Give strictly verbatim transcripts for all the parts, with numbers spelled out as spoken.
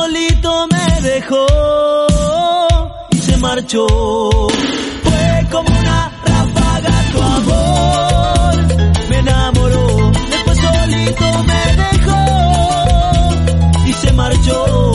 solito me dejó y se marchó. Fue como una ráfaga tu amor, me enamoró. Después solito me dejó y se marchó.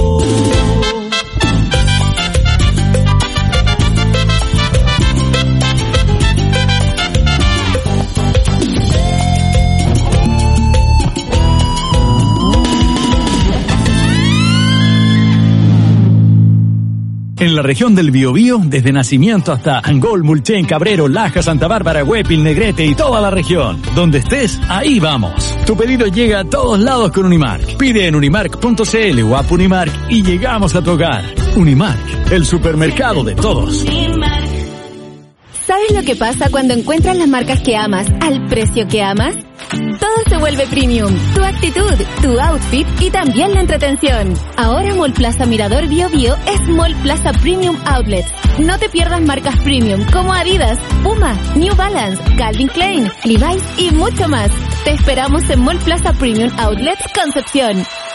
En la región del Biobío, desde Nacimiento hasta Angol, Mulchen, Cabrero, Laja, Santa Bárbara, Huépil, Negrete y toda la región. Donde estés, ahí vamos. Tu pedido llega a todos lados con Unimark. Pide en unimark punto c l o app Unimark y llegamos a tu hogar. Unimark, el supermercado de todos. ¿Sabes lo que pasa cuando encuentras las marcas que amas al precio que amas? Todo se vuelve premium. Tu actitud, tu outfit y también la entretención. Ahora Mall Plaza Mirador Bio Bio es Mall Plaza Premium Outlet. No te pierdas marcas premium como Adidas, Puma, New Balance, Calvin Klein, Levi's y mucho más. Te esperamos en Mall Plaza Premium Outlet Concepción.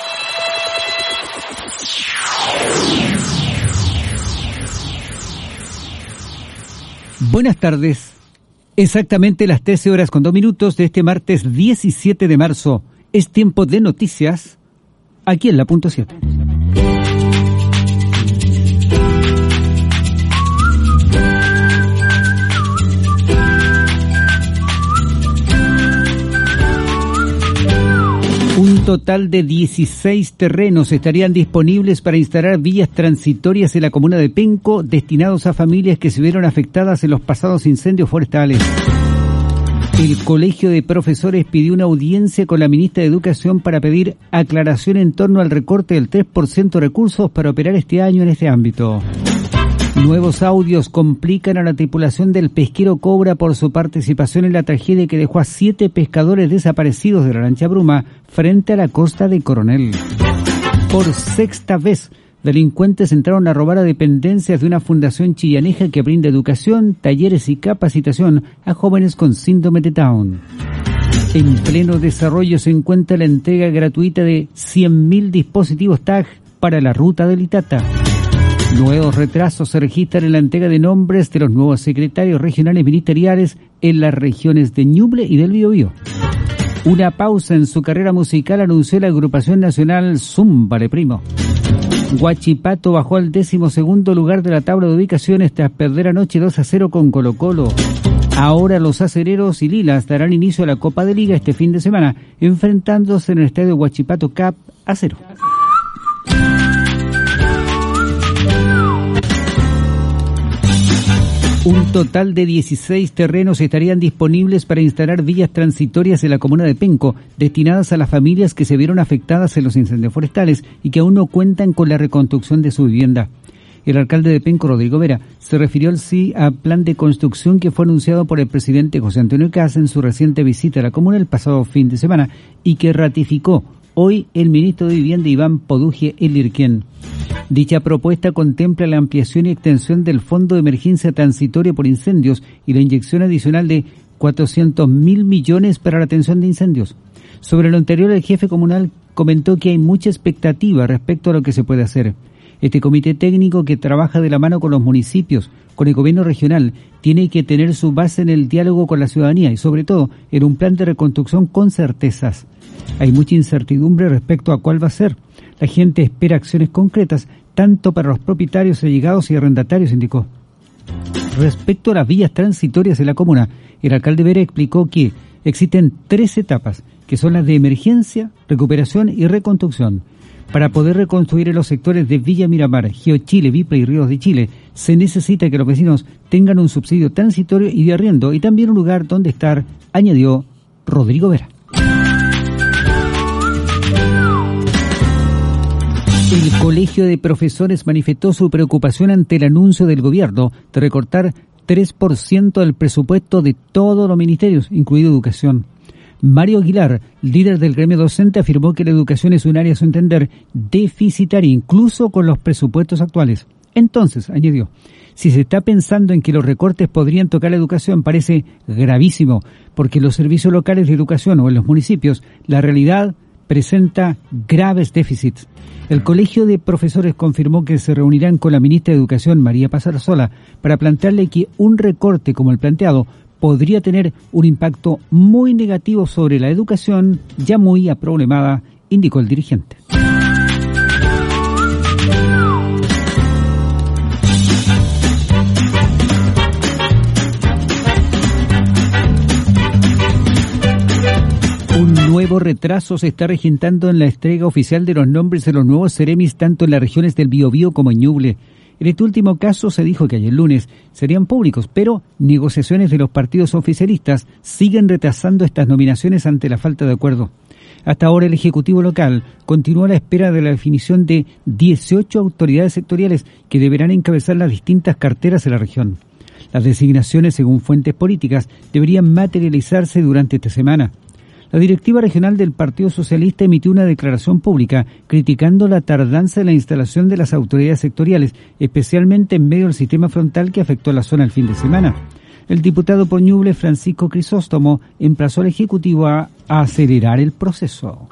Buenas tardes. Exactamente las trece horas con dos minutos de este martes diecisiete de marzo. Es tiempo de noticias aquí en la punto siete. Un total de dieciséis terrenos estarían disponibles para instalar vías transitorias en la comuna de Penco destinados a familias que se vieron afectadas en los pasados incendios forestales. El Colegio de Profesores pidió una audiencia con la ministra de Educación para pedir aclaración en torno al recorte del tres por ciento de recursos para operar este año en este ámbito. Nuevos audios complican a la tripulación del pesquero Cobra por su participación en la tragedia que dejó a siete pescadores desaparecidos de la lancha Bruma frente a la costa de Coronel. Por sexta vez, delincuentes entraron a robar a dependencias de una fundación chillaneja que brinda educación, talleres y capacitación a jóvenes con síndrome de Down. En pleno desarrollo se encuentra la entrega gratuita de cien mil dispositivos T A G para la ruta del Itata. Nuevos retrasos se registran en la entrega de nombres de los nuevos secretarios regionales ministeriales en las regiones de Ñuble y del Biobío. Una pausa en su carrera musical anunció la agrupación nacional Zúmbale Primo. Huachipato bajó al décimo segundo lugar de la tabla de ubicaciones tras perder anoche dos a cero con Colo Colo. Ahora los acereros y lilas darán inicio a la Copa de Liga este fin de semana, enfrentándose en el estadio Huachipato Cap a cero. Un total de dieciséis terrenos estarían disponibles para instalar vías transitorias en la comuna de Penco, destinadas a las familias que se vieron afectadas en los incendios forestales y que aún no cuentan con la reconstrucción de su vivienda. El alcalde de Penco, Rodrigo Vera, se refirió al sí al plan de construcción que fue anunciado por el presidente José Antonio Caz en su reciente visita a la comuna el pasado fin de semana y que ratificó hoy el ministro de Vivienda Iván Poduje Elirquén. Dicha propuesta contempla la ampliación y extensión del Fondo de Emergencia Transitoria por Incendios y la inyección adicional de cuatrocientos mil millones para la atención de incendios. Sobre lo anterior, el jefe comunal comentó que hay mucha expectativa respecto a lo que se puede hacer. Este comité técnico que trabaja de la mano con los municipios, con el gobierno regional, tiene que tener su base en el diálogo con la ciudadanía y sobre todo en un plan de reconstrucción con certezas. Hay mucha incertidumbre respecto a cuál va a ser. La gente espera acciones concretas, tanto para los propietarios, allegados y arrendatarios, indicó. Respecto a las vías transitorias en la comuna, el alcalde Vera explicó que existen tres etapas, que son las de emergencia, recuperación y reconstrucción. Para poder reconstruir en los sectores de Villa Miramar, Geochile, Vipla y Ríos de Chile, se necesita que los vecinos tengan un subsidio transitorio y de arriendo y también un lugar donde estar, añadió Rodrigo Vera. El Colegio de Profesores manifestó su preocupación ante el anuncio del gobierno de recortar tres por ciento del presupuesto de todos los ministerios, incluido educación. Mario Aguilar, líder del gremio docente, afirmó que la educación es un área, a su entender, deficitaria, incluso con los presupuestos actuales. Entonces, añadió, si se está pensando en que los recortes podrían tocar la educación, parece gravísimo, porque en los servicios locales de educación o en los municipios, la realidad presenta graves déficits. El Colegio de Profesores confirmó que se reunirán con la ministra de Educación, María Paz Arzola, para plantearle que un recorte como el planteado podría tener un impacto muy negativo sobre la educación ya muy aproblemada, indicó el dirigente. Un nuevo retraso se está registrando en la entrega oficial de los nombres de los nuevos seremis tanto en las regiones del Biobío como en Ñuble. En este último caso se dijo que ayer lunes serían públicos, pero negociaciones de los partidos oficialistas siguen retrasando estas nominaciones ante la falta de acuerdo. Hasta ahora el Ejecutivo local continúa a la espera de la definición de dieciocho autoridades sectoriales que deberán encabezar las distintas carteras de la región. Las designaciones, según fuentes políticas, deberían materializarse durante esta semana. La directiva regional del Partido Socialista emitió una declaración pública criticando la tardanza en la instalación de las autoridades sectoriales, especialmente en medio del sistema frontal que afectó a la zona el fin de semana. El diputado por Ñuble, Francisco Crisóstomo, emplazó al Ejecutivo a, a acelerar el proceso.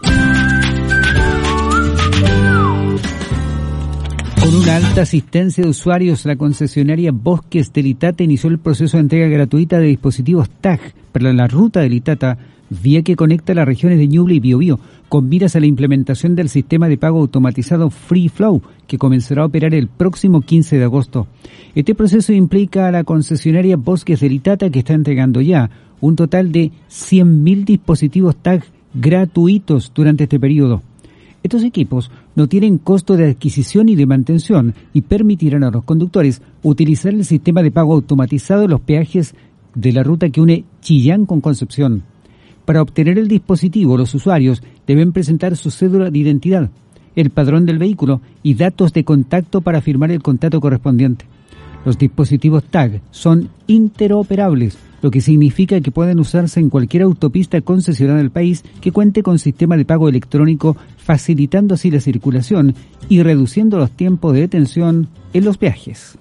Con una alta asistencia de usuarios, la concesionaria Bosques del Itata inició el proceso de entrega gratuita de dispositivos T A G para la ruta del Itata, vía que conecta las regiones de Ñuble y Biobío, con miras a la implementación del sistema de pago automatizado Free Flow, que comenzará a operar el próximo quince de agosto. Este proceso implica a la concesionaria Bosques del Itata, que está entregando ya un total de cien mil dispositivos T A G gratuitos durante este periodo. Estos equipos no tienen costo de adquisición y de mantención y permitirán a los conductores utilizar el sistema de pago automatizado en los peajes de la ruta que une Chillán con Concepción. Para obtener el dispositivo, los usuarios deben presentar su cédula de identidad, el padrón del vehículo y datos de contacto para firmar el contrato correspondiente. Los dispositivos T A G son interoperables, lo que significa que pueden usarse en cualquier autopista concesionada del país que cuente con sistema de pago electrónico, facilitando así la circulación y reduciendo los tiempos de detención en los peajes.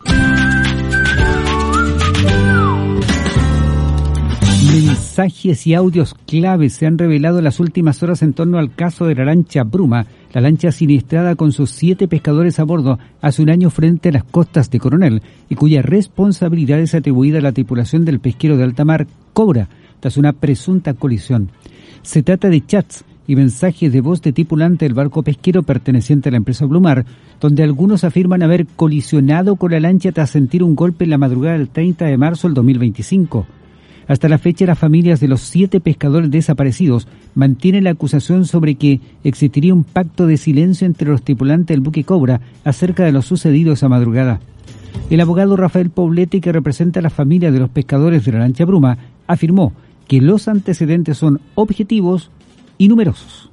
Mensajes y audios claves se han revelado en las últimas horas en torno al caso de la lancha Bruma, la lancha siniestrada con sus siete pescadores a bordo hace un año frente a las costas de Coronel y cuya responsabilidad es atribuida a la tripulación del pesquero de alta mar Cobra tras una presunta colisión. Se trata de chats y mensajes de voz de tripulante del barco pesquero perteneciente a la empresa Blumar, donde algunos afirman haber colisionado con la lancha tras sentir un golpe en la madrugada del treinta de marzo del dos mil veinticinco. Hasta la fecha, las familias de los siete pescadores desaparecidos mantienen la acusación sobre que existiría un pacto de silencio entre los tripulantes del buque Cobra acerca de lo sucedido esa madrugada. El abogado Rafael Poblete, que representa a las familias de los pescadores de la lancha Bruma, afirmó que los antecedentes son objetivos y numerosos.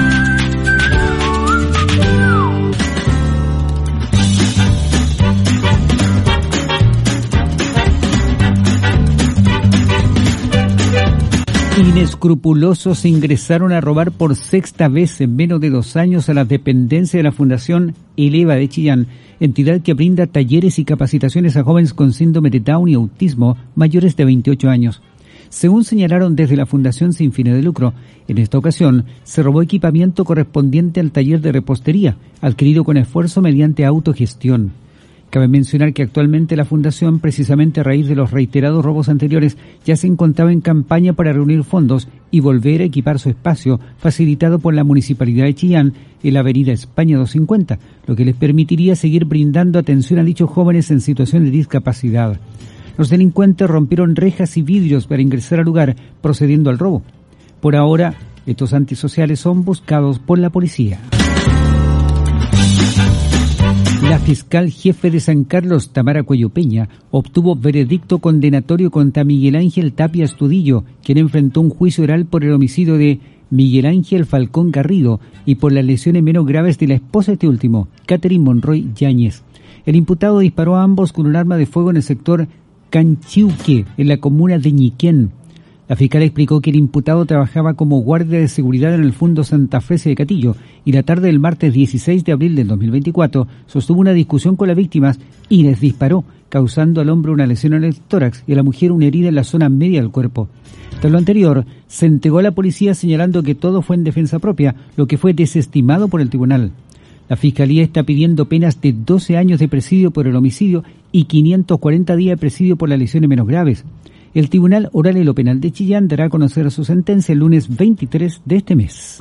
Inescrupulosos ingresaron a robar por sexta vez en menos de dos años a la dependencia de la Fundación Eleva de Chillán, entidad que brinda talleres y capacitaciones a jóvenes con síndrome de Down y autismo mayores de veintiocho años. Según señalaron desde la Fundación sin fines de lucro, en esta ocasión se robó equipamiento correspondiente al taller de repostería, adquirido con esfuerzo mediante autogestión. Cabe mencionar que actualmente la Fundación, precisamente a raíz de los reiterados robos anteriores, ya se encontraba en campaña para reunir fondos y volver a equipar su espacio, facilitado por la Municipalidad de Chillán en la avenida España doscientos cincuenta, lo que les permitiría seguir brindando atención a dichos jóvenes en situación de discapacidad. Los delincuentes rompieron rejas y vidrios para ingresar al lugar, procediendo al robo. Por ahora, estos antisociales son buscados por la policía. La fiscal jefe de San Carlos, Tamara Cuello Peña, obtuvo veredicto condenatorio contra Miguel Ángel Tapia Estudillo, quien enfrentó un juicio oral por el homicidio de Miguel Ángel Falcón Garrido y por las lesiones menos graves de la esposa de este último, Catherine Monroy Yáñez. El imputado disparó a ambos con un arma de fuego en el sector Canchiuque, en la comuna de Ñiquén. La fiscal explicó que el imputado trabajaba como guardia de seguridad en el Fundo Santa Fe de Catillo y la tarde del martes dieciséis de abril del dos mil veinticuatro sostuvo una discusión con las víctimas y les disparó, causando al hombre una lesión en el tórax y a la mujer una herida en la zona media del cuerpo. Tras lo anterior, se entregó a la policía señalando que todo fue en defensa propia, lo que fue desestimado por el tribunal. La Fiscalía está pidiendo penas de doce años de presidio por el homicidio y quinientos cuarenta días de presidio por las lesiones menos graves. El Tribunal Oral y lo Penal de Chillán dará a conocer su sentencia el lunes veintitrés de este mes.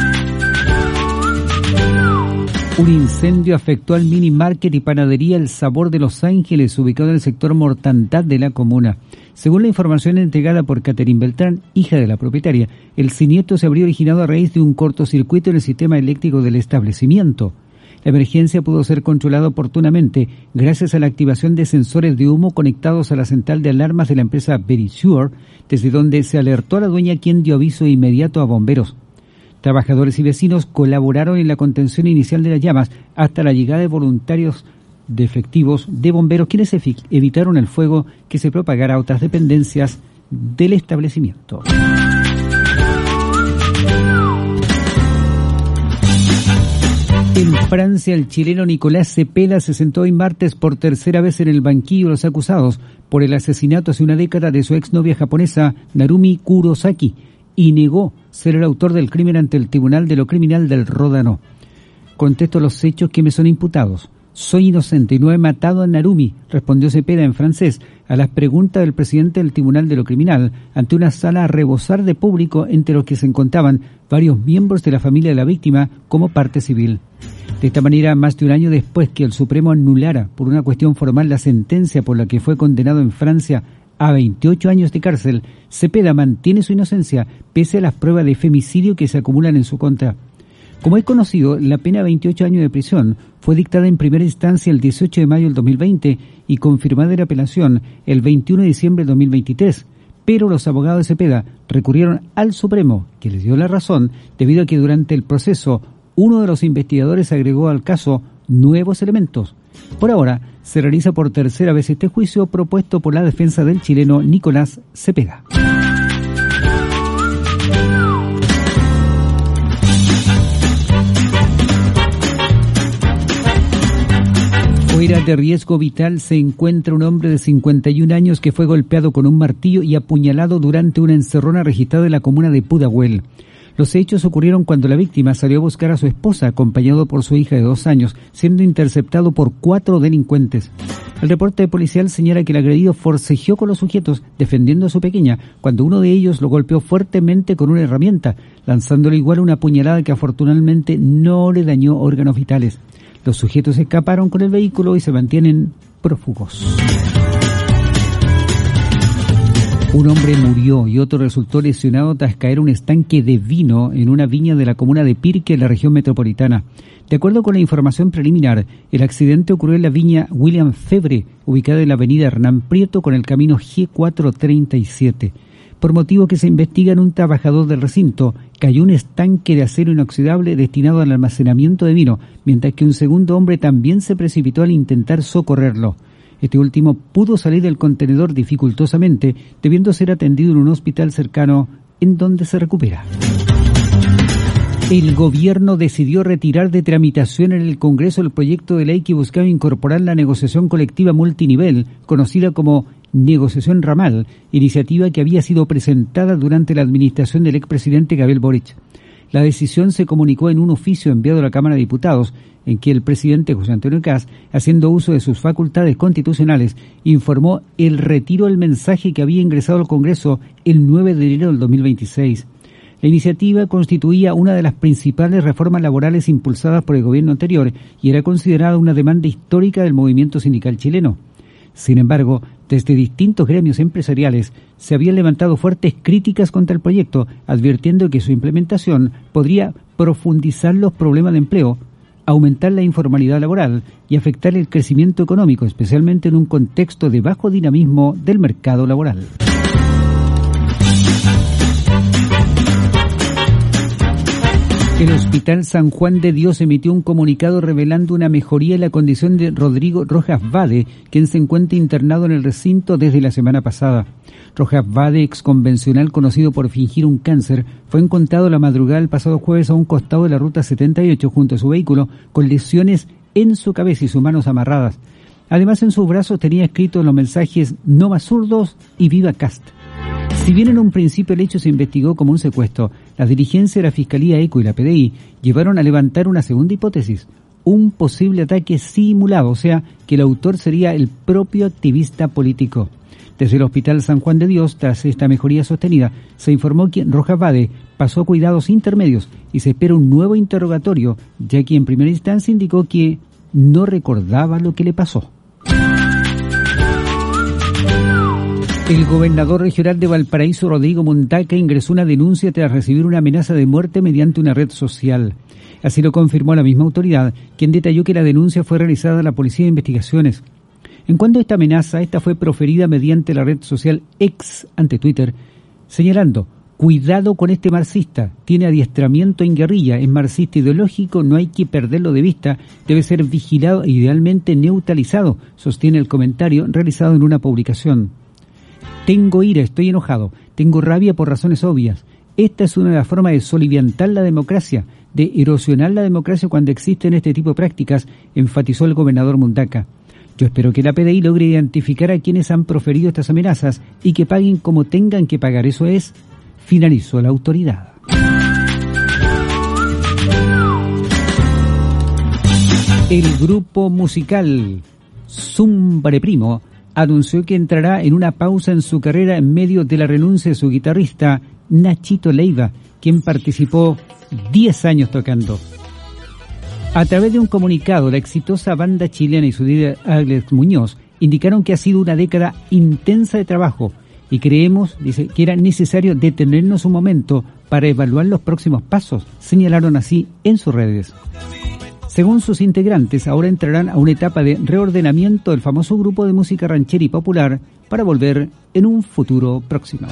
Un incendio afectó al mini market y panadería El Sabor de Los Ángeles, ubicado en el sector Mortandad de la comuna. Según la información entregada por Catherine Beltrán, hija de la propietaria, el siniestro se habría originado a raíz de un cortocircuito en el sistema eléctrico del establecimiento. La emergencia pudo ser controlada oportunamente gracias a la activación de sensores de humo conectados a la central de alarmas de la empresa Verisure, desde donde se alertó a la dueña, quien dio aviso inmediato a bomberos. Trabajadores y vecinos colaboraron en la contención inicial de las llamas hasta la llegada de voluntarios de efectivos de bomberos, quienes evitaron el fuego que se propagara a otras dependencias del establecimiento. En Francia, el chileno Nicolás Cepeda se sentó hoy martes por tercera vez en el banquillo de los acusados por el asesinato hace una década de su exnovia japonesa Narumi Kurosaki y negó ser el autor del crimen ante el Tribunal de lo Criminal del Ródano. Contesto los hechos que me son imputados. Soy inocente y no he matado a Narumi, respondió Cepeda en francés a las preguntas del presidente del Tribunal de lo Criminal ante una sala a rebosar de público, entre los que se encontraban varios miembros de la familia de la víctima como parte civil. De esta manera, más de un año después que el Supremo anulara por una cuestión formal la sentencia por la que fue condenado en Francia a veintiocho años de cárcel, Cepeda mantiene su inocencia pese a las pruebas de femicidio que se acumulan en su contra. Como es conocido, la pena de veintiocho años de prisión fue dictada en primera instancia el dieciocho de mayo del dos mil veinte y confirmada en apelación el veintiuno de diciembre del dos mil veintitrés, pero los abogados de Cepeda recurrieron al Supremo, que les dio la razón debido a que durante el proceso uno de los investigadores agregó al caso nuevos elementos. Por ahora, se realiza por tercera vez este juicio propuesto por la defensa del chileno Nicolás Cepeda. Fuera de riesgo vital se encuentra un hombre de cincuenta y un años que fue golpeado con un martillo y apuñalado durante una encerrona registrada en la comuna de Pudahuel. Los hechos ocurrieron cuando la víctima salió a buscar a su esposa, acompañado por su hija de dos años, siendo interceptado por cuatro delincuentes. El reporte policial señala que el agredido forcejeó con los sujetos, defendiendo a su pequeña, cuando uno de ellos lo golpeó fuertemente con una herramienta, lanzándole igual una puñalada que afortunadamente no le dañó órganos vitales. Los sujetos escaparon con el vehículo y se mantienen prófugos. Un hombre murió y otro resultó lesionado tras caer un estanque de vino en una viña de la comuna de Pirque, en la región metropolitana. De acuerdo con la información preliminar, el accidente ocurrió en la viña William Febre, ubicada en la avenida Hernán Prieto con el camino G cuatrocientos treinta y siete. Por motivo que se investiga, en un trabajador del recinto cayó un estanque de acero inoxidable destinado al almacenamiento de vino, mientras que un segundo hombre también se precipitó al intentar socorrerlo. Este último pudo salir del contenedor dificultosamente, debiendo ser atendido en un hospital cercano, en donde se recupera. El gobierno decidió retirar de tramitación en el Congreso el proyecto de ley que buscaba incorporar la negociación colectiva multinivel, conocida como negociación ramal, iniciativa que había sido presentada durante la administración del expresidente Gabriel Boric. La decisión se comunicó en un oficio enviado a la Cámara de Diputados, en que el presidente José Antonio Kast, haciendo uso de sus facultades constitucionales, informó el retiro del mensaje que había ingresado al Congreso el nueve de enero del dos mil veintiséis. La iniciativa constituía una de las principales reformas laborales impulsadas por el gobierno anterior y era considerada una demanda histórica del movimiento sindical chileno. Sin embargo, desde distintos gremios empresariales se habían levantado fuertes críticas contra el proyecto, advirtiendo que su implementación podría profundizar los problemas de empleo, aumentar la informalidad laboral y afectar el crecimiento económico, especialmente en un contexto de bajo dinamismo del mercado laboral. El Hospital San Juan de Dios emitió un comunicado revelando una mejoría en la condición de Rodrigo Rojas Vade, quien se encuentra internado en el recinto desde la semana pasada. Rojas Vade, exconvencional conocido por fingir un cáncer, fue encontrado la madrugada del pasado jueves a un costado de la ruta setenta y ocho junto a su vehículo, con lesiones en su cabeza y sus manos amarradas. Además, en sus brazos tenía escritos los mensajes "No más zurdos" y "Viva Cast". Si bien en un principio el hecho se investigó como un secuestro, las dirigencias de la Fiscalía ECO y la P D I llevaron a levantar una segunda hipótesis, un posible ataque simulado, o sea, que el autor sería el propio activista político. Desde el Hospital San Juan de Dios, tras esta mejoría sostenida, se informó que Rojas Vade pasó a cuidados intermedios y se espera un nuevo interrogatorio, ya que en primera instancia indicó que no recordaba lo que le pasó. El gobernador regional de Valparaíso, Rodrigo Mundaca, ingresó una denuncia tras recibir una amenaza de muerte mediante una red social. Así lo confirmó la misma autoridad, quien detalló que la denuncia fue realizada a la Policía de Investigaciones. En cuanto a esta amenaza, esta fue proferida mediante la red social X ante Twitter, señalando: "Cuidado con este marxista, tiene adiestramiento en guerrilla, es marxista ideológico, no hay que perderlo de vista, debe ser vigilado e idealmente neutralizado", sostiene el comentario realizado en una publicación. "Tengo ira, estoy enojado, tengo rabia por razones obvias. Esta es una de las formas de soliviantar la democracia, de erosionar la democracia cuando existen este tipo de prácticas", enfatizó el gobernador Mundaca. "Yo espero que la P D I logre identificar a quienes han proferido estas amenazas y que paguen como tengan que pagar, eso es", finalizó la autoridad. El grupo musical Zumbre Primo anunció que entrará en una pausa en su carrera en medio de la renuncia de su guitarrista Nachito Leiva, quien participó diez años tocando. A través de un comunicado, la exitosa banda chilena y su líder Alex Muñoz indicaron que ha sido una década intensa de trabajo y creemos, dice, que era necesario detenernos un momento para evaluar los próximos pasos, señalaron así en sus redes. Según sus integrantes, ahora entrarán a una etapa de reordenamiento del famoso grupo de música ranchera y popular para volver en un futuro próximo.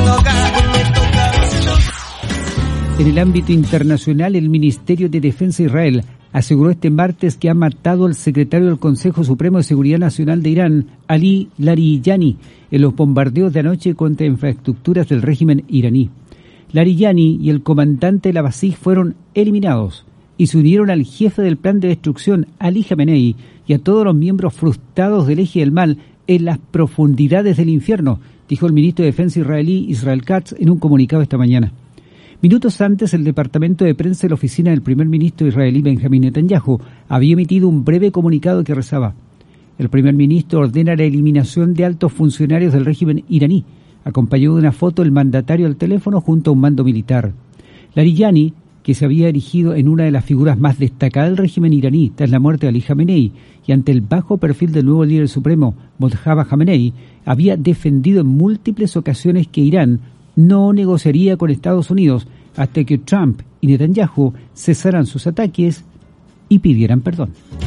En el ámbito internacional, el Ministerio de Defensa de Israel aseguró este martes que ha matado al secretario del Consejo Supremo de Seguridad Nacional de Irán, Ali Larijani, en los bombardeos de anoche contra infraestructuras del régimen iraní. Larijani y el comandante de la Basij fueron eliminados y se unieron al jefe del plan de destrucción, Ali Khamenei, y a todos los miembros frustrados del eje del mal en las profundidades del infierno, dijo el ministro de Defensa israelí Israel Katz en un comunicado esta mañana. Minutos antes, el departamento de prensa de la oficina del primer ministro israelí Benjamín Netanyahu había emitido un breve comunicado que rezaba: "El primer ministro ordena la eliminación de altos funcionarios del régimen iraní", acompañado de una foto del mandatario al teléfono junto a un mando militar. Larijani, que se había erigido en una de las figuras más destacadas del régimen iraní tras la muerte de Ali Khamenei y ante el bajo perfil del nuevo líder supremo, Mojtaba Khamenei, había defendido en múltiples ocasiones que Irán no negociaría con Estados Unidos hasta que Trump y Netanyahu cesaran sus ataques y pidieran perdón.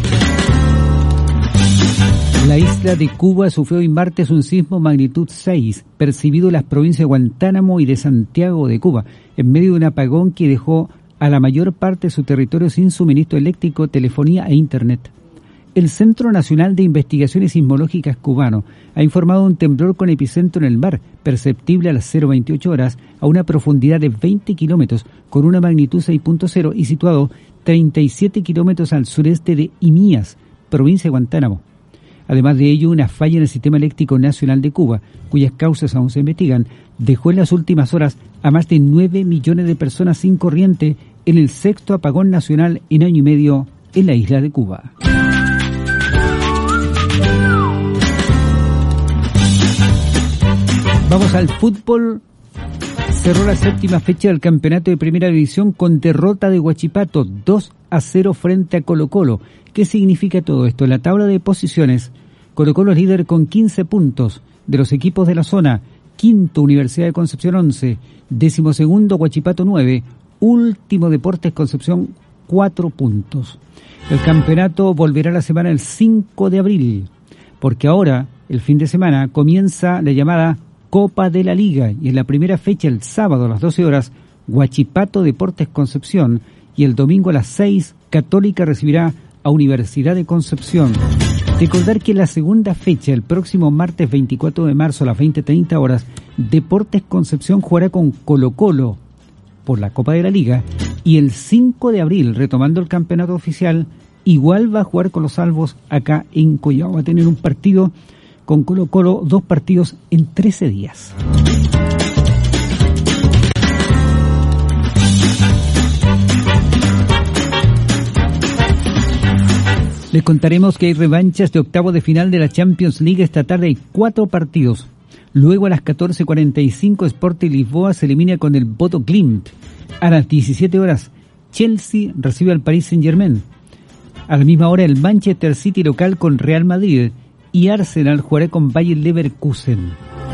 La isla de Cuba sufrió hoy martes un sismo magnitud seis, percibido en las provincias de Guantánamo y de Santiago de Cuba, en medio de un apagón que dejó a la mayor parte de su territorio sin suministro eléctrico, telefonía e internet. El Centro Nacional de Investigaciones Sismológicas cubano ha informado de un temblor con epicentro en el mar, perceptible a las cero veintiocho horas, a una profundidad de veinte kilómetros, con una magnitud seis punto cero y situado treinta y siete kilómetros al sureste de Imías, provincia de Guantánamo. Además de ello, una falla en el Sistema Eléctrico Nacional de Cuba, cuyas causas aún se investigan, dejó en las últimas horas a más de nueve millones de personas sin corriente en el sexto apagón nacional en año y medio en la isla de Cuba. Vamos al fútbol. Cerró la séptima fecha del campeonato de Primera División con derrota de Huachipato dos a cero frente a Colo-Colo. ¿Qué significa todo esto? En la tabla de posiciones, Colo-Colo es líder con quince puntos de los equipos de la zona. Quinto, Universidad de Concepción once. Décimo segundo, Huachipato nueve. Último, Deportes Concepción cuatro puntos. El campeonato volverá la semana el cinco de abril, porque ahora, el fin de semana, comienza la llamada Copa de la Liga, y en la primera fecha, el sábado a las doce horas, Huachipato Deportes Concepción, y el domingo a las seis, Católica recibirá a Universidad de Concepción. Recordar que en la segunda fecha, el próximo martes veinticuatro de marzo a las veinte treinta horas, Deportes Concepción jugará con Colo-Colo por la Copa de la Liga, y el cinco de abril, retomando el campeonato oficial, igual va a jugar con los Salvos acá en Collao. Va a tener un partido con Colo-Colo, dos partidos en trece días. Les contaremos que hay revanchas de octavo de final de la Champions League. Esta tarde hay cuatro partidos. Luego a las catorce cuarenta y cinco, Sporting Lisboa se elimina con el Bodo Glimt. A las diecisiete horas, Chelsea recibe al Paris Saint-Germain. A la misma hora, el Manchester City local con Real Madrid. Y Arsenal jugará con Bayer Leverkusen.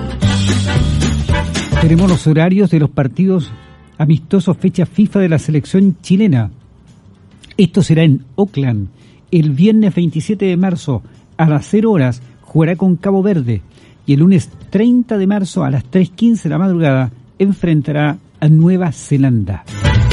Tenemos los horarios de los partidos amistosos fecha FIFA de la selección chilena. Esto será en Auckland. El viernes veintisiete de marzo a las cero horas jugará con Cabo Verde. Y el lunes treinta de marzo a las tres quince de la madrugada enfrentará a Nueva Zelanda.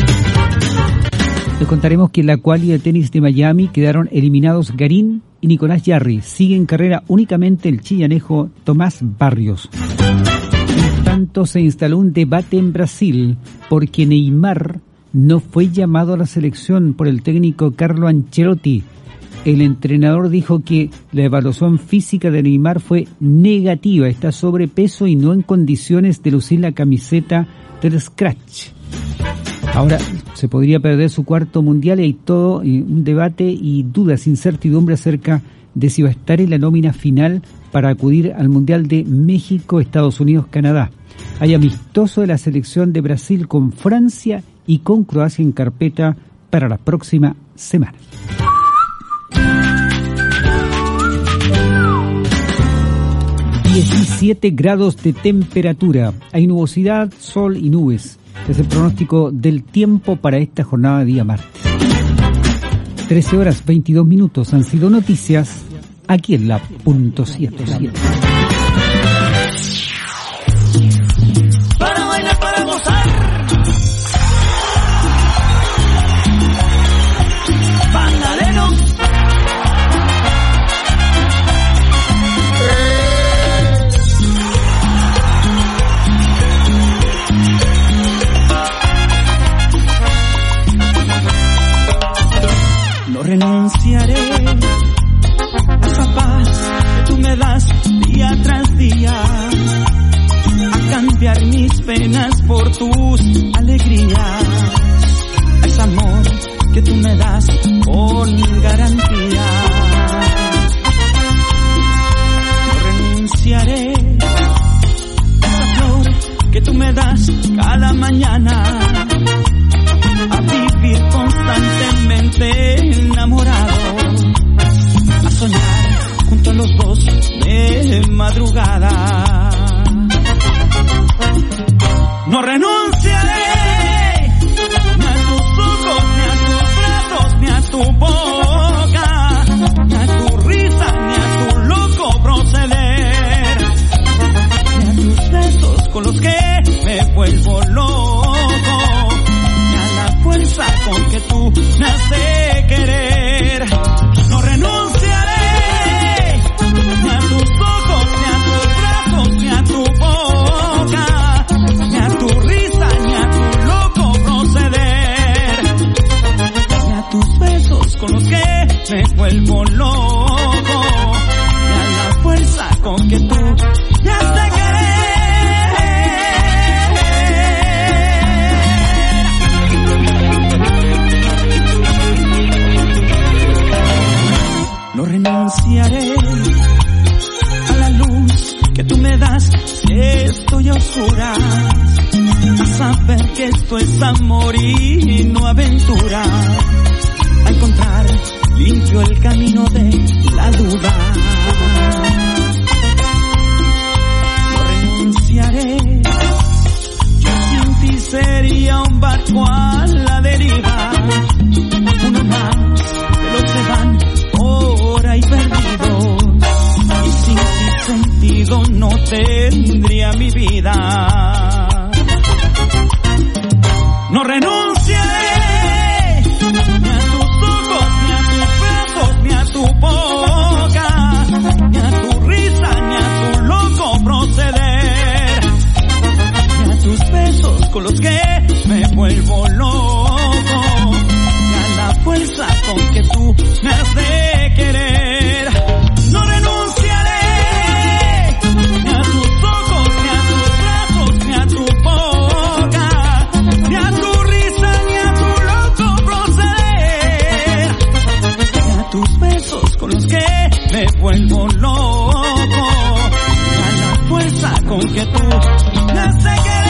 Les contaremos que en la quali de tenis de Miami quedaron eliminados Garín y Nicolás Jarry. Sigue en carrera únicamente el chillanejo Tomás Barrios. En tanto, se instaló un debate en Brasil porque Neymar no fue llamado a la selección por el técnico Carlo Ancelotti. El entrenador dijo que la evaluación física de Neymar fue negativa, está sobrepeso y no en condiciones de lucir la camiseta del Scratch. Ahora se podría perder su cuarto mundial y hay todo eh, un debate y dudas, incertidumbre acerca de si va a estar en la nómina final para acudir al Mundial de México, Estados Unidos, Canadá. Hay amistoso de la selección de Brasil con Francia y con Croacia en carpeta para la próxima semana. diecisiete grados de temperatura. Hay nubosidad, sol y nubes. Es el pronóstico del tiempo para esta jornada de día martes. trece horas veintidós minutos han sido noticias aquí en la punto ciento siete. Para bailar, para gozar. Bandalero. No renunciaré a esa paz que tú me das día tras día, a cambiar mis penas por tus alegrías, a ese amor que tú me das con garantía. No renunciaré a esa flor que tú me das cada mañana, a vivir constantemente enamorado, a soñar junto a los dos de madrugada. No renunciaré ni a tus ojos, ni a tus brazos, ni a tu boca, ni a tu risa, ni a tu loco proceder, ni a tus besos con los que me vuelvo loco, fuerza con que tú me has de querer. No renunciaré ni a tus ojos, ni a tus brazos, ni a tu boca, ni a tu risa, ni a tu loco proceder, ni a tus besos con los que me vuelvo loco, ni a la fuerza con que tú me has de querer. No renunciaré a la luz que tú me das si estoy a oscuras, a saber que esto es amor y no aventura, a encontrar limpio el camino de la duda. No renunciaré, yo sin ti sería un barco a la deriva, uno más de los que van ahora y perdidos, y sin ti sentido no tendría mi vida. No renunciaré vuelvo loco, y a la fuerza con que tú me has de querer, no renunciaré ni a tus ojos, ni a tus brazos, ni a tu boca, ni a tu risa, ni a tu loco proceder, ni a tus besos con los que me vuelvo loco, y a la fuerza con que tú me has de querer.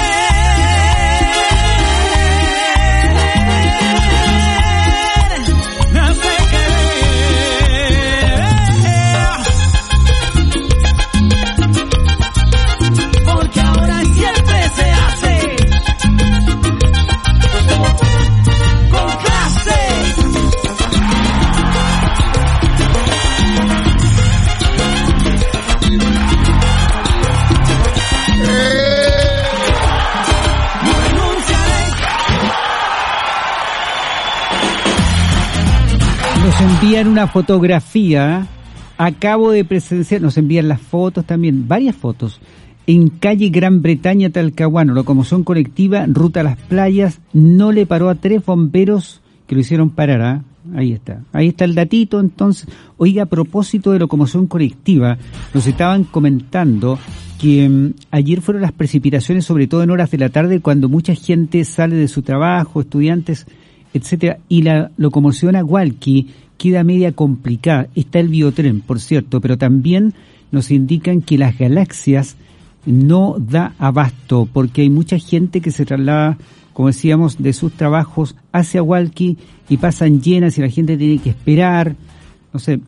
Nos envían una fotografía, acabo de presenciar, nos envían las fotos también, varias fotos, en calle Gran Bretaña, Talcahuano, locomoción colectiva, ruta a las playas, no le paró a tres bomberos que lo hicieron parar, ¿ah? Ahí está, ahí está el datito. Entonces, oiga, a propósito de locomoción colectiva, nos estaban comentando que um, ayer fueron las precipitaciones, sobre todo en horas de la tarde, cuando mucha gente sale de su trabajo, estudiantes, etcétera, y la locomoción a Hualqui queda media complicada. Está el biotren, por cierto, pero también nos indican que las galaxias no da abasto, porque hay mucha gente que se traslada, como decíamos, de sus trabajos hacia Hualqui y pasan llenas y la gente tiene que esperar, no sé,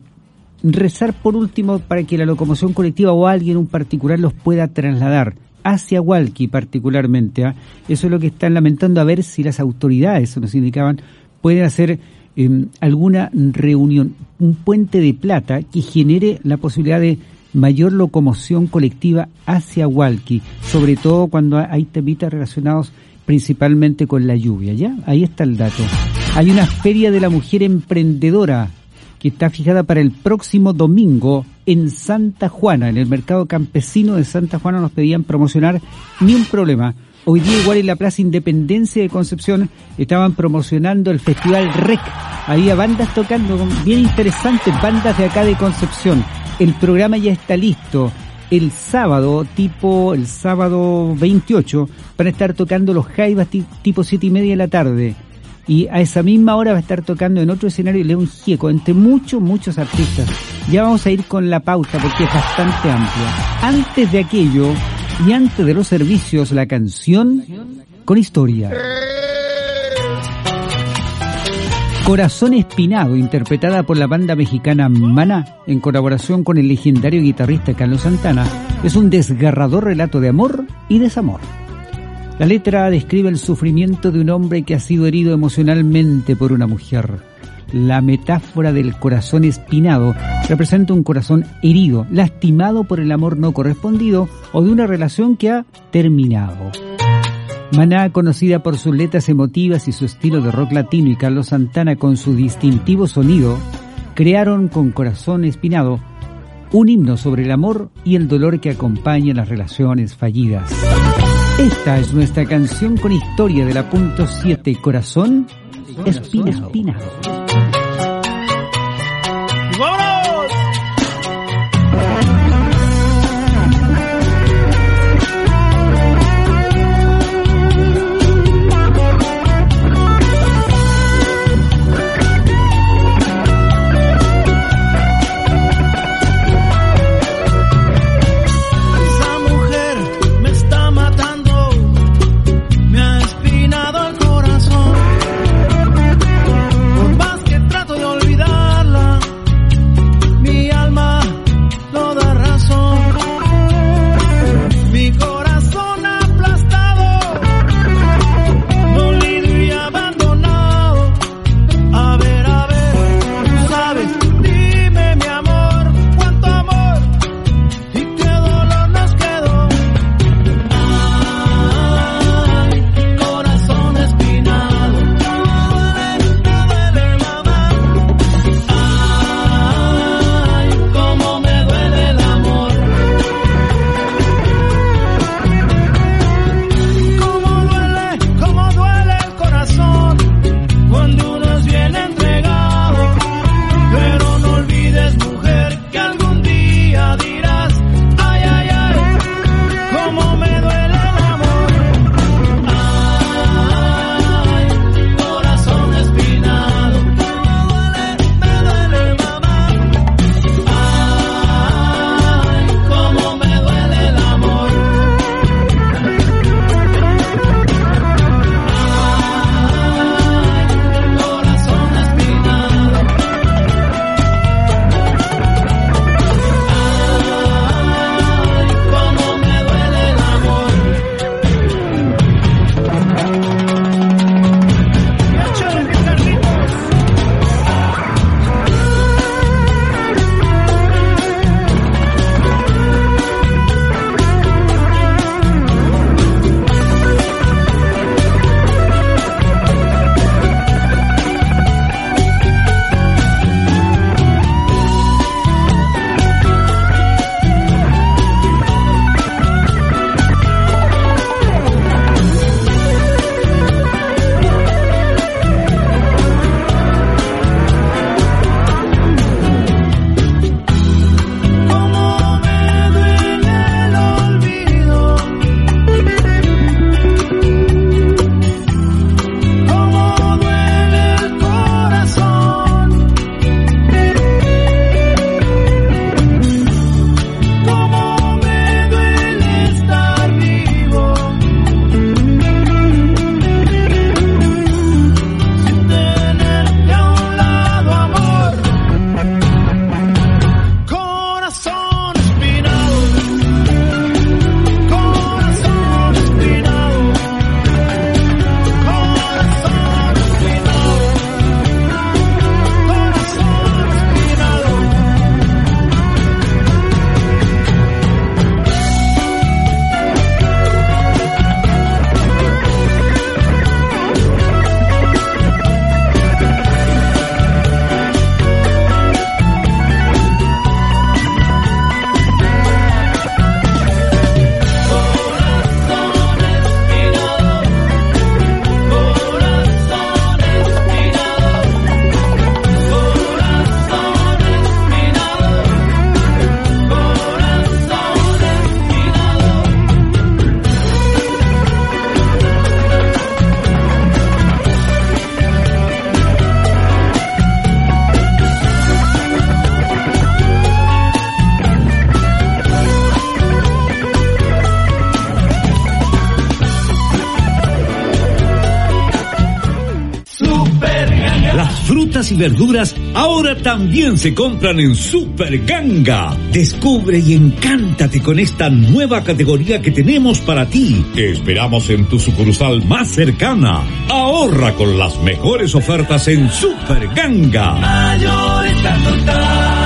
rezar por último para que la locomoción colectiva o alguien en particular los pueda trasladar hacia Hualqui particularmente, ¿eh? Eso es lo que están lamentando, a ver si las autoridades, nos indicaban, pueden hacer eh, alguna reunión, un puente de plata que genere la posibilidad de mayor locomoción colectiva hacia Hualqui, sobre todo cuando hay temitas relacionados principalmente con la lluvia, ¿ya? Ahí está el dato. Hay una feria de la mujer emprendedora que está fijada para el próximo domingo en Santa Juana, en el mercado campesino de Santa Juana. Nos pedían promocionar, ni un problema. Hoy día igual en la Plaza Independencia de Concepción estaban promocionando el Festival R E C. Había bandas tocando, bien interesantes, bandas de acá de Concepción. El programa ya está listo. El sábado, tipo, el sábado veintiocho, van a estar tocando los Jaivas t- tipo siete y media de la tarde. Y a esa misma hora va a estar tocando en otro escenario León Gieco, entre muchos, muchos artistas. Ya vamos a ir con la pauta porque es bastante amplia. Antes de aquello, y antes de los servicios, la canción con historia. Corazón Espinado, interpretada por la banda mexicana Maná, en colaboración con el legendario guitarrista Carlos Santana, es un desgarrador relato de amor y desamor. La letra describe el sufrimiento de un hombre que ha sido herido emocionalmente por una mujer. La metáfora del corazón espinado representa un corazón herido, lastimado por el amor no correspondido o de una relación que ha terminado. Maná, conocida por sus letras emotivas y su estilo de rock latino, y Carlos Santana con su distintivo sonido, crearon con Corazón Espinado un himno sobre el amor y el dolor que acompaña las relaciones fallidas. Esta es nuestra canción con historia de la punto siete, Corazón Espinado. Espinado. Las frutas y verduras ahora también se compran en Super Ganga. Descubre y encántate con esta nueva categoría que tenemos para ti. Te esperamos en tu sucursal más cercana. Ahorra con las mejores ofertas en Super Ganga. Mayorista Total.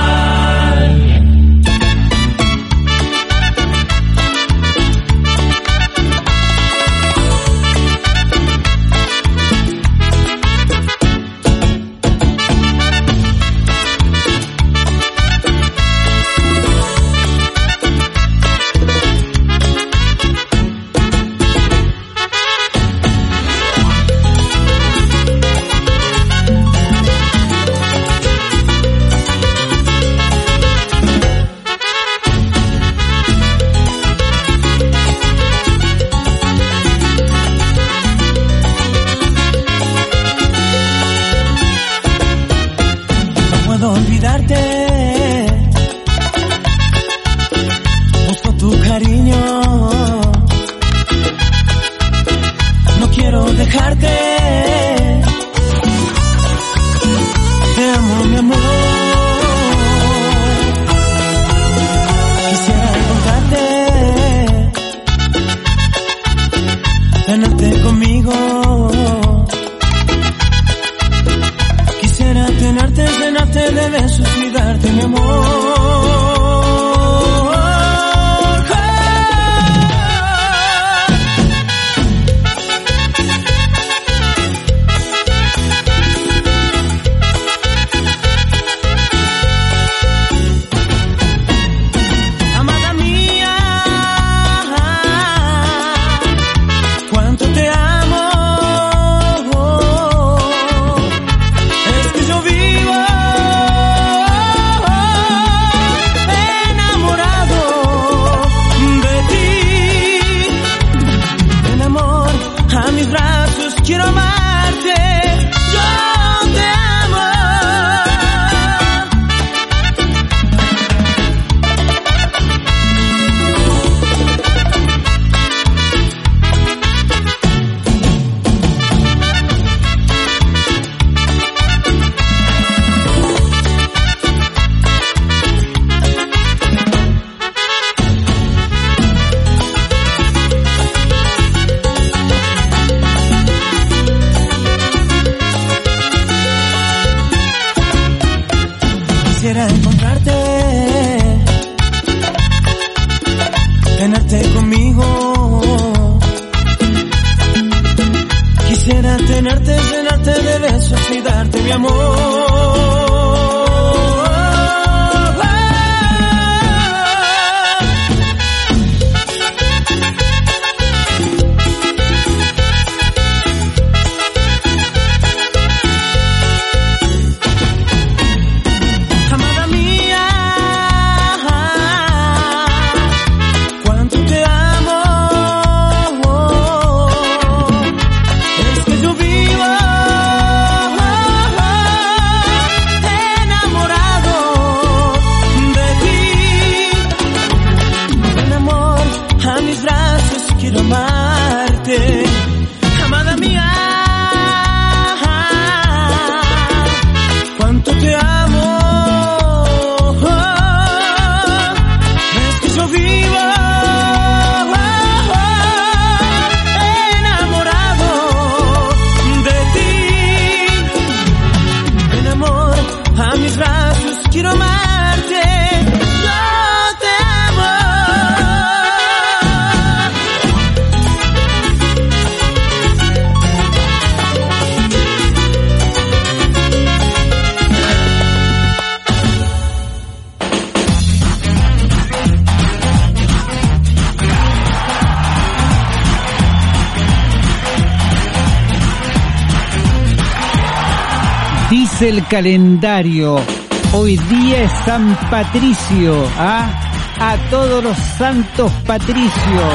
El calendario, hoy día es San Patricio, ¿ah? A todos los santos patricios,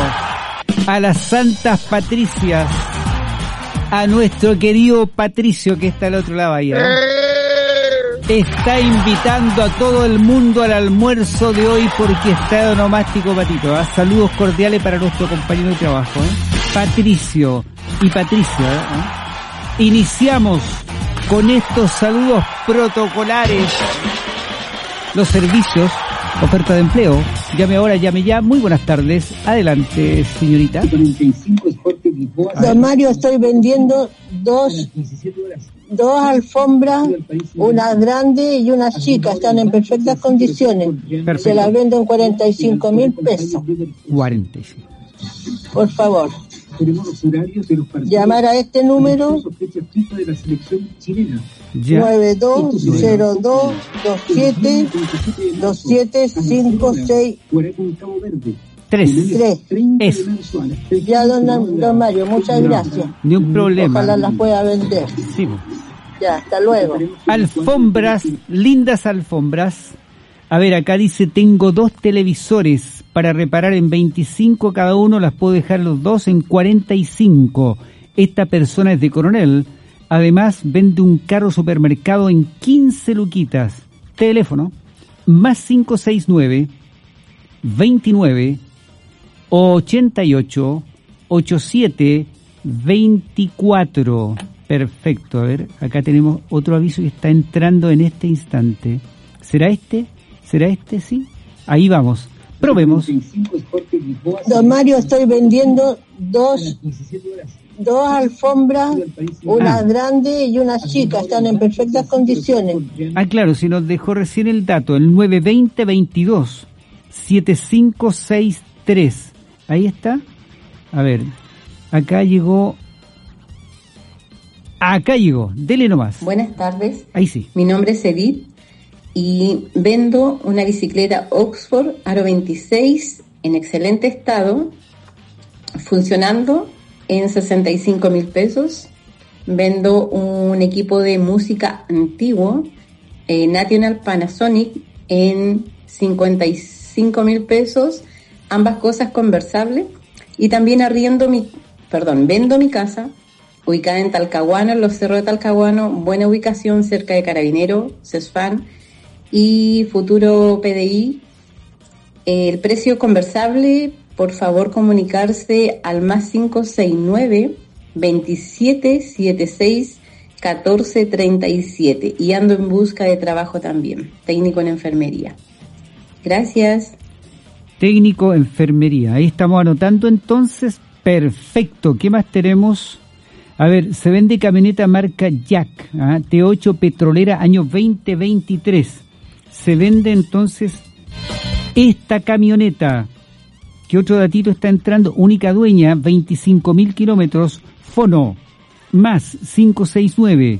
a las santas patricias, a nuestro querido Patricio que está al otro lado ahí, ¿eh? Está invitando a todo el mundo al almuerzo de hoy porque está de onomástico Patito, ¿eh? Saludos cordiales para nuestro compañero de trabajo, ¿eh? Patricio y Patricia, ¿eh? Iniciamos con estos saludos protocolares. Los servicios, oferta de empleo. Llame ahora, llame ya. Muy buenas tardes. Adelante, señorita. Don Mario, estoy vendiendo dos, dos alfombras, una grande y una chica. Están en perfectas condiciones. Perfecto. Se las vendo en cuarenta y cinco mil pesos. cuarenta y cinco. Por favor. Llamar a este número nueve dos cero dos dos siete dos siete cinco seis tres. Es. Ya, don, don Mario, muchas gracias. Ni un problema. Ojalá las pueda vender. Sí. Ya, hasta luego. Alfombras, lindas alfombras. A ver, acá dice, tengo dos televisores para reparar en veinticinco cada uno, las puedo dejar los dos en cuarenta y cinco. Esta persona es de Coronel. Además, vende un carro supermercado en quince luquitas. Teléfono, más cinco seis nueve, veintinueve, ochenta y ocho, ochenta y siete, veinticuatro. Perfecto, a ver, acá tenemos otro aviso que está entrando en este instante. ¿Será este? ¿Será este? Sí. Ahí vamos. Probemos. Don Mario, estoy vendiendo dos, dos alfombras, una ah. grande y una chica. Están en perfectas condiciones. Ah, claro, si nos dejó recién el dato, el nueve veinte veintidós setenta y cinco sesenta y tres. Ahí está. A ver, acá llegó... Acá llegó. Dele nomás. Buenas tardes. Ahí sí. Mi nombre es Edith. Y vendo una bicicleta Oxford Aro veintiséis en excelente estado, funcionando en sesenta y cinco mil pesos. Vendo un equipo de música antiguo, eh, National Panasonic, en cincuenta y cinco mil pesos, ambas cosas conversables. Y también arriendo mi, perdón, vendo mi casa, ubicada en Talcahuano, en los cerros de Talcahuano, buena ubicación cerca de Carabinero, CESFAN y futuro P D I. El precio conversable, por favor comunicarse al más cinco seis nueve, veintisiete setenta y seis, catorce treinta y siete. Y ando en busca de trabajo también, técnico en enfermería. Gracias. Técnico enfermería, ahí estamos anotando entonces. Perfecto, ¿qué más tenemos? A ver, se vende camioneta marca Jack, ¿ah? T ocho petrolera año veinte veintitrés. Se vende entonces esta camioneta. ¿Qué otro datito está entrando? Única dueña, veinticinco mil kilómetros. Fono, más cinco seis nueve,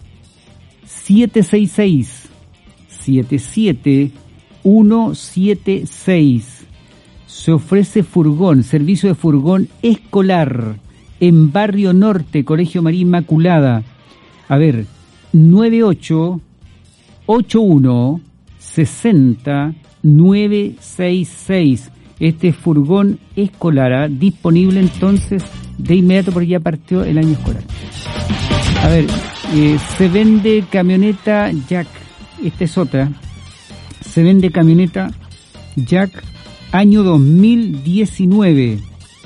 siete seis seis, siete siete uno siete seis. Se ofrece furgón, servicio de furgón escolar en Barrio Norte, Colegio María Inmaculada. A ver, nueve ocho ocho uno sesenta nueve seis seis. Este furgón escolar, ¿eh? Disponible entonces de inmediato porque ya partió el año escolar. A ver, eh, se vende camioneta Jack. Esta es otra. Se vende camioneta Jack año dos mil diecinueve.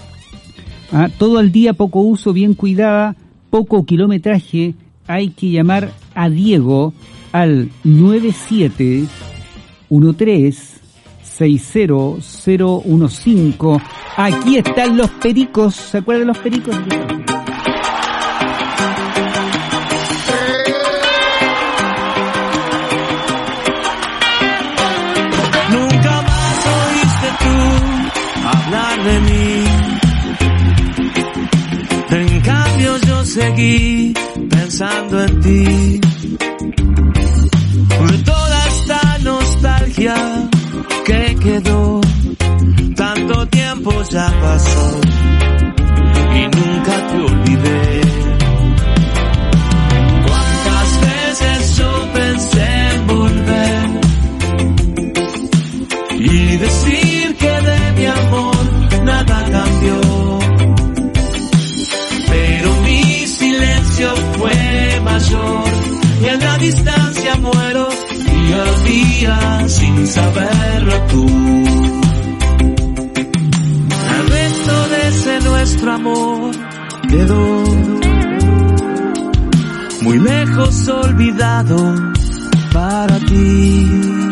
Ah, todo al día, poco uso, bien cuidada, poco kilometraje. Hay que llamar a Diego al nueve siete uno tres seis cero cero uno cinco. Aquí están los pericos. ¿Se acuerdan de los pericos? Nunca más oíste tú hablar de mí. En cambio yo seguí pensando en ti. De toda esta nostalgia que quedó, tanto tiempo ya pasó y nunca te olvidé. Cuántas veces yo pensé en volver y decir que de mi amor nada cambió, pero mi silencio fue mayor y en la distancia muero día a día sin saberlo tú. El resto de ese nuestro amor quedó muy lejos olvidado para ti.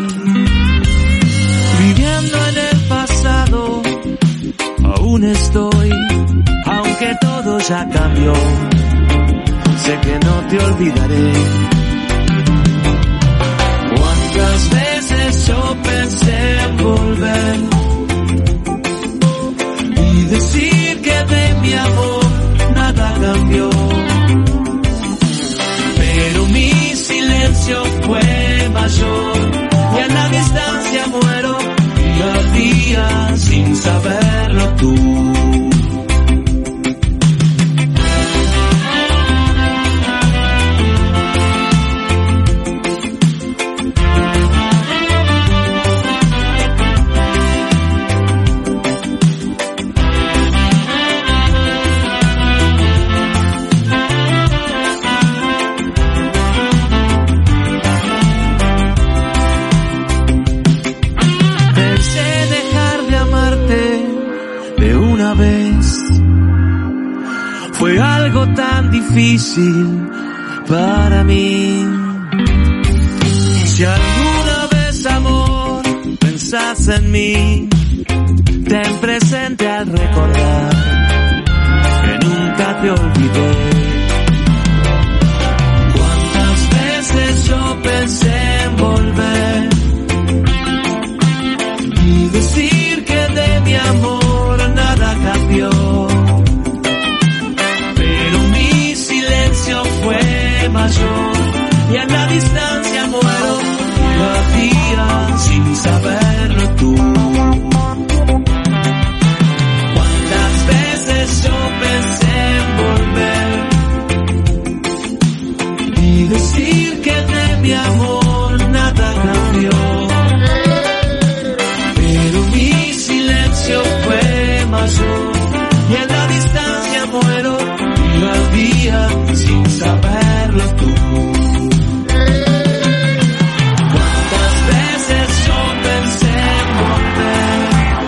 Viviendo en el pasado, aún estoy, aunque todo ya cambió, sé que no te olvidaré. Cuántas veces yo pensé en volver y decir que de mi amor nada cambió, pero mi silencio fue mayor y a la distancia muero día a día sin saberlo tú. Fue algo tan difícil para mí. Si alguna vez, amor, pensás en mí, ten presente al recordar que nunca te olvidé. Cuántas veces yo pensé en volver y decir que de mi amor nada cambió, fue mayor y a la distancia muero día a día sin saberlo tú. Cuántas veces yo pensé en volver y decir que de mi amor nada cambió, pero mi silencio fue mayor y a la distancia muero día a día sin saberlo tú. Cuántas veces yo pensé en volver.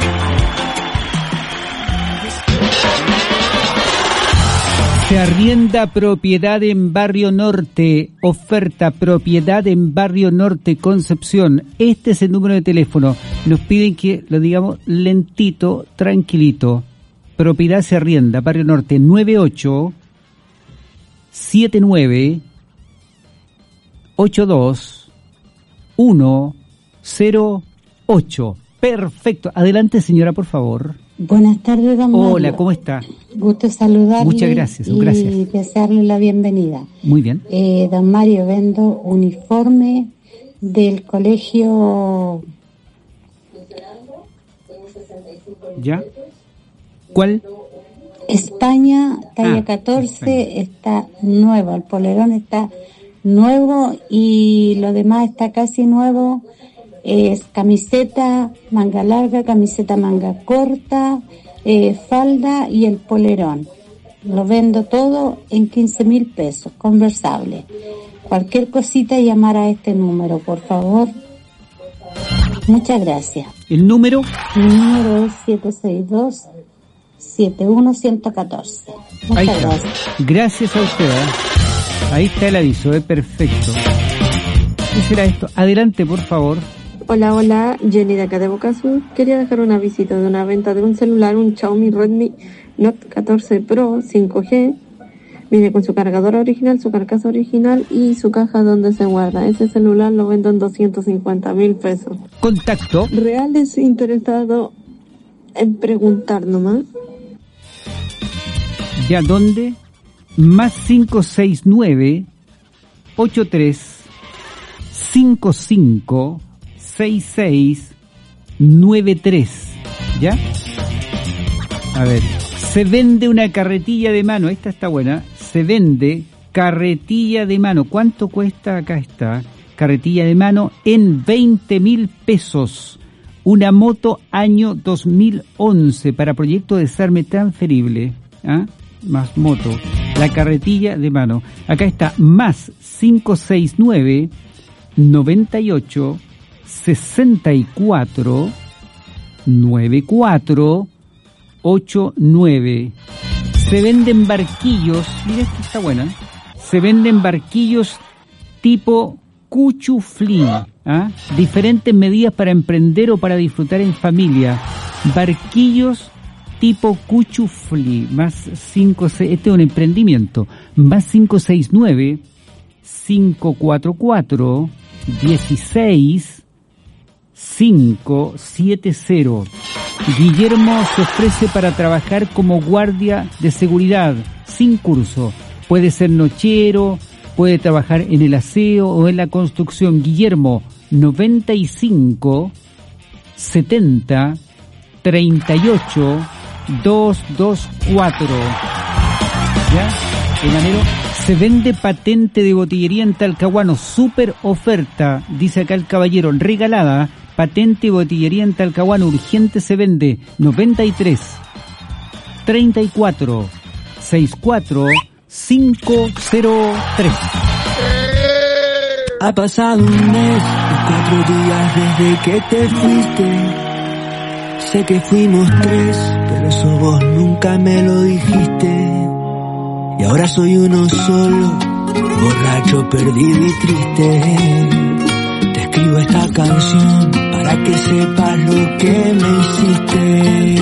Se arrienda propiedad en Barrio Norte. Oferta propiedad en Barrio Norte, Concepción. Este es el número de teléfono. Nos piden que lo digamos lentito, tranquilito. Propiedad se arrienda, Barrio Norte, nueve ocho siete nueve ocho dos uno cero ocho. Perfecto. Adelante, señora, por favor. Buenas tardes, don Mario. Hola, ¿cómo está? Gusto saludarle. Muchas gracias, y gracias. desearle la bienvenida. Muy bien. Eh, don Mario, vendo uniforme del colegio. ¿Ya? ¿Cuál? España, talla ah, catorce, España. Está nuevo, el polerón está nuevo y lo demás está casi nuevo. Es camiseta manga larga, camiseta manga corta, eh, falda y el polerón. Lo vendo todo en quince mil pesos, conversable. Cualquier cosita llamar a este número, por favor. Muchas gracias. ¿El número? El número es siete seis dos siete uno uno cuatro. Muchas Ahí está. gracias. Gracias a usted. ¿eh? Ahí está el aviso, es perfecto. ¿Qué será esto? Adelante, por favor. Hola, hola, Jenny de acá de Boca Sur. Quería dejar una visita de una venta de un celular, un Xiaomi Redmi Note catorce Pro cinco G. Viene con su cargador original, su carcasa original y su caja donde se guarda. Ese celular lo vendo en doscientos cincuenta mil pesos. Contacto. Reales interesado en preguntar nomás. ¿Ya dónde? Más cinco seis nueve ocho tres cinco cinco seis seis nueve tres. ¿Ya? A ver. Se vende una carretilla de mano. Esta está buena. Se vende carretilla de mano. ¿Cuánto cuesta? Acá está. Carretilla de mano en veinte mil pesos. Una moto año dos mil once para proyecto de desarme transferible. ¿Ah? Más moto. La carretilla de mano. Acá está. Más cinco seis nueve noventa y ocho sesenta y cuatro noventa y cuatro ocho nueve. Se venden barquillos. Mira, esta está buena. se venden barquillos tipo cuchuflí, ¿ah? Diferentes medidas para emprender o para disfrutar en familia. Barquillos tipo cuchuflí, más cinco, seis, este es un emprendimiento, más cinco seis nueve, cinco cuatro cuatro, dieciséis, cinco siete cero. Guillermo se ofrece para trabajar como guardia de seguridad, sin curso. Puede ser nochero, puede trabajar en el aseo o en la construcción. Guillermo, noventa y cinco, setenta, treinta y ocho, doscientos veinticuatro. ¿Ya? Enanero, se vende patente de botillería en Talcahuano. Super oferta, dice acá el caballero, regalada. Patente de botillería en Talcahuano, urgente se vende. Noventa y tres, treinta y cuatro, sesenta y cuatro, cinco cero tres. Ha pasado un mes y cuatro días desde que te fuiste. Sé que fuimos tres, pero eso vos nunca me lo dijiste. Y ahora soy uno solo, borracho, perdido y triste. Te escribo esta canción para que sepas lo que me hiciste.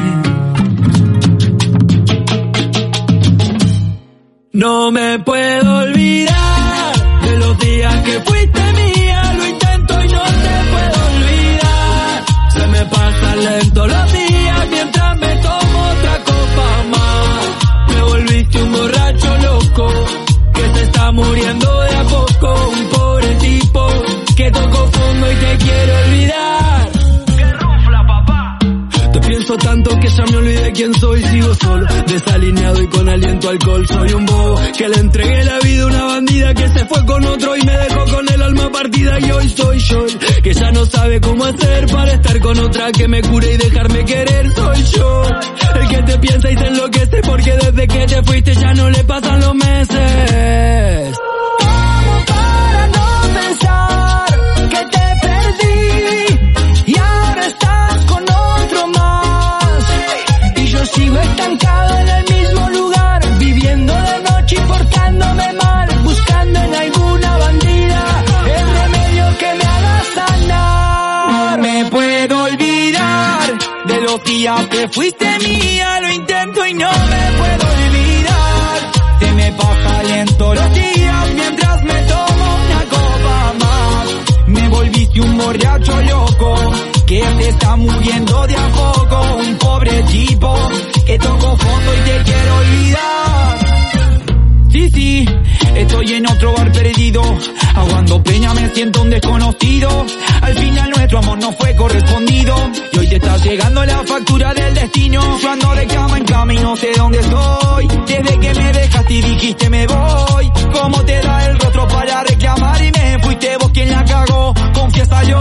No me puedo olvidar de los días que fuiste mía. Lo intento y no te puedo olvidar. Se me pasan lento los días mientras me tomo otra copa más. Me volviste un borracho loco que se está muriendo de a poco. Un pobre tipo que tocó fondo y te quiero olvidar. ¡Qué rufla, papá! Te pienso tanto que ya me olvidé quién soy. Sigo solo, desalineado y con aliento a alcohol. Soy un bobo que le entregué la vida a una bandida que se fue con otro y me dejó con el alma partida. Y hoy soy yo el que ya no sabe cómo hacer para estar con otra que me cure y dejarme querer. Soy yo el que te piensa y se enloquece porque desde que te fuiste ya no le pasan los meses. ¿Cómo para no pensar que te perdí y ahora estás con otro más? Y yo sigo estancado en el mismo lugar, viviendo de noche y portándome mal, buscando en alguna bandida el remedio que me haga sanar. No me puedo olvidar de los días que fuiste mía. Lo intento y no me puedo olvidar. Se me pasa lento los días mientras me tomo una copa más. Me volviste un borracho loco que se está muriendo de a poco. Un pobre tipo que tocó fondo y te quiero olvidar. Sí, sí, estoy en otro bar perdido, aguando peña me siento un desconocido. Al final nuestro amor no fue correspondido y hoy te está llegando la factura del destino. Yo ando de cama en cama y no sé dónde estoy. Desde que me dejaste y dijiste me voy. ¿Cómo te da el rostro para reclamar y me fuiste vos quien la cagó? Confiesa yo.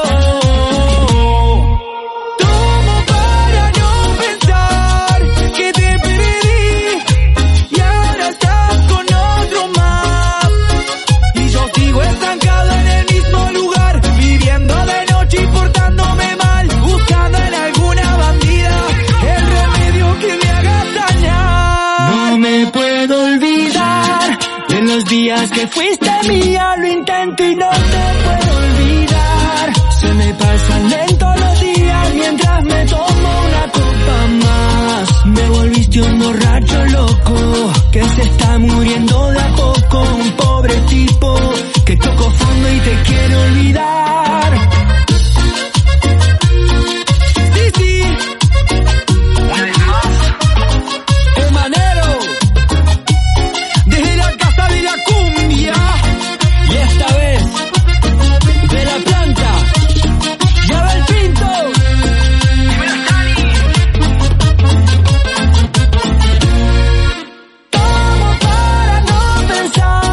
Días que fuiste mía, lo intento y no te puedo olvidar. Se me pasan lento los días mientras me tomo una copa más. Me volviste un borracho loco que se está muriendo de a poco. Un pobre tipo que tocó fondo y te quiere olvidar. Sí, sí. Una vez más. El manero. Desde la casa de la cumbia. Y esta vez de la planta. Ya va el pinto. ¿Cómo para no pensar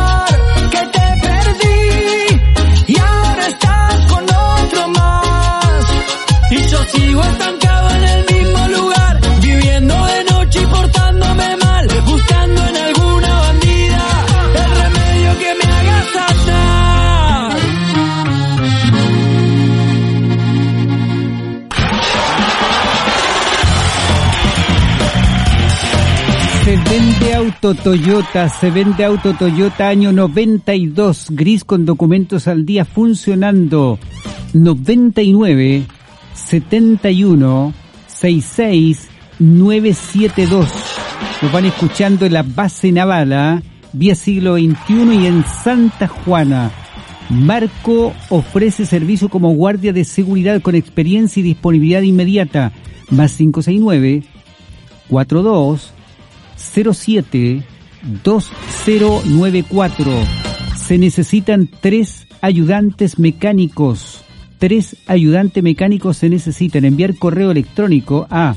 Auto Toyota, se vende auto Toyota año noventa y dos, gris con documentos al día funcionando. noventa y nueve, setenta y uno, sesenta y seis, novecientos setenta y dos. Nos van escuchando en la base naval, vía siglo veintiuno y en Santa Juana. Marco ofrece servicio como guardia de seguridad con experiencia y disponibilidad inmediata. Más cinco seis nueve, cuatro dos cero siete, dos cero nueve cuatro. Se necesitan tres ayudantes mecánicos. Tres ayudantes mecánicos se necesitan. Enviar correo electrónico a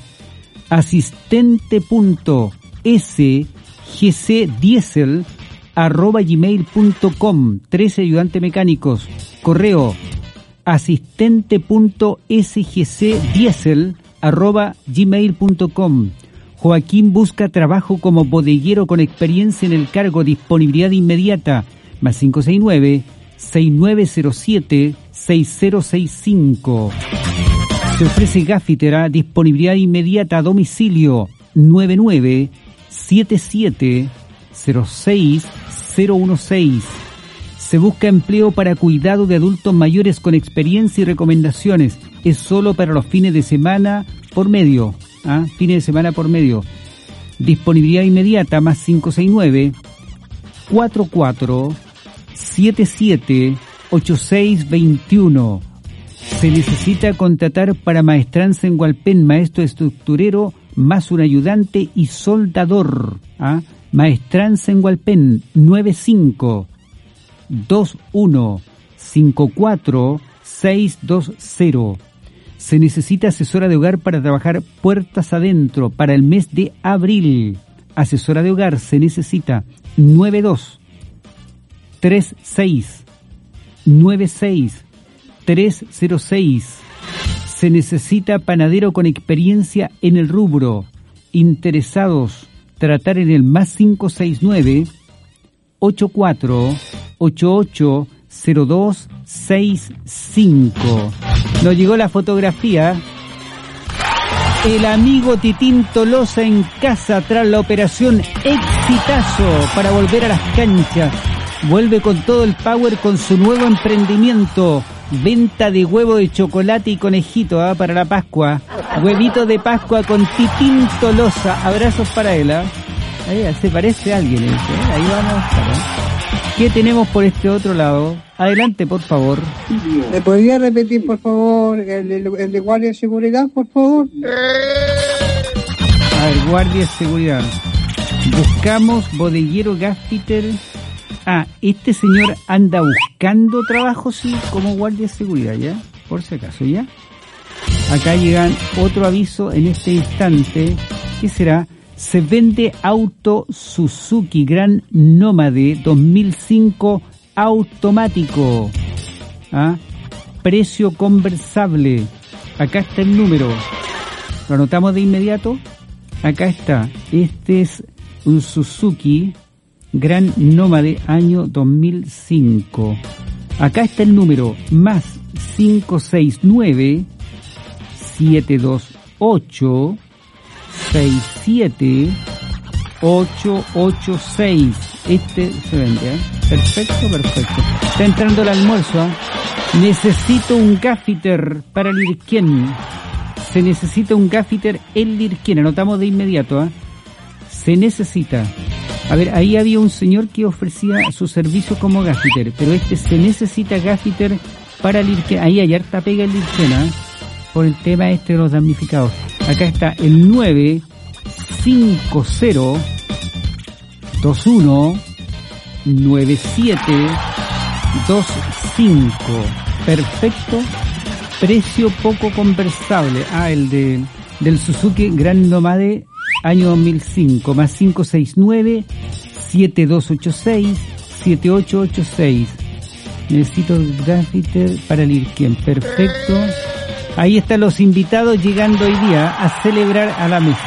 asistente punto s g c diesel arroba gmail punto com. Tres ayudantes mecánicos. Correo asistente punto s g c diesel arroba gmail punto com. Joaquín busca trabajo como bodeguero con experiencia en el cargo, disponibilidad inmediata. Más cinco seis nueve, seis nueve cero siete, seis cero seis cinco. Se ofrece gaffiter, disponibilidad inmediata a domicilio. nueve nueve siete siete cero seis cero uno seis. Se busca empleo para cuidado de adultos mayores con experiencia y recomendaciones. Es solo para los fines de semana por medio. ¿Ah? Fines de semana por medio. Disponibilidad inmediata. Más cinco seis nueve, cuatro cuatro siete siete, ocho seis dos uno. Se necesita contratar para maestranza en Hualpén, maestro estructurero, más un ayudante y soldador. ¿Ah? Maestranza en Hualpén, nueve cinco dos uno cinco cuatro seis dos cero. Se necesita asesora de hogar para trabajar puertas adentro para el mes de abril. Asesora de hogar se necesita nueve dos tres seis nueve seis tres cero seis. Se necesita panadero con experiencia en el rubro. Interesados, tratar en el más cinco seis nueve ocho cuatro ocho ocho cero dos seis cinco. Nos llegó la fotografía. El amigo Titín Tolosa en casa tras la operación Exitazo para volver a las canchas. Vuelve con todo el power con su nuevo emprendimiento. Venta de huevo de chocolate y conejito ¿eh? para la Pascua. Huevito de Pascua con Titín Tolosa. Abrazos para él. ¿eh? Ahí se parece a alguien. ¿eh? Ahí vamos a estar. ¿eh? ¿Qué tenemos por este otro lado? Adelante, por favor. ¿Me podría repetir, por favor, el, el, el de guardia de seguridad, por favor? A ver, guardia de seguridad. Buscamos bodeguero gaffiter. Ah, este señor anda buscando trabajo, sí, como guardia de seguridad, ¿ya? Por si acaso, ¿ya? Acá llegan otro aviso en este instante. ¿Qué será? Se vende auto Suzuki Gran Nómade dos mil cinco automático. ¿Ah? Precio conversable. Acá está el número. ¿Lo anotamos de inmediato? Acá está. Este es un Suzuki Gran Nómade año dos mil cinco. Acá está el número. Más cinco seis nueve siete dos ocho seis siete ocho ocho seis. Este se vende, ¿eh? Perfecto, perfecto. Está entrando el almuerzo, ¿eh? Necesito un gaffiter para el Lirquén. Se necesita un gaffiter el Lirquén. Anotamos de inmediato, ¿eh? Se necesita. A ver, ahí había un señor que ofrecía su servicio como gaffiter, pero este se necesita gaffiter para el Lirquén. Ahí hay harta pega el Lirquén, ¿eh? Por el tema este de los damnificados. Acá está el nueve cinco cero dos uno nueve siete dos cinco. Perfecto. Precio poco conversable. Ah, el de del Suzuki Gran Nómade año dos mil cinco. Más cinco seis nueve siete dos ocho seis siete ocho ocho seis. Necesito gaffiter para el Irquien. Perfecto. Ahí están los invitados llegando hoy día a celebrar a la mesa.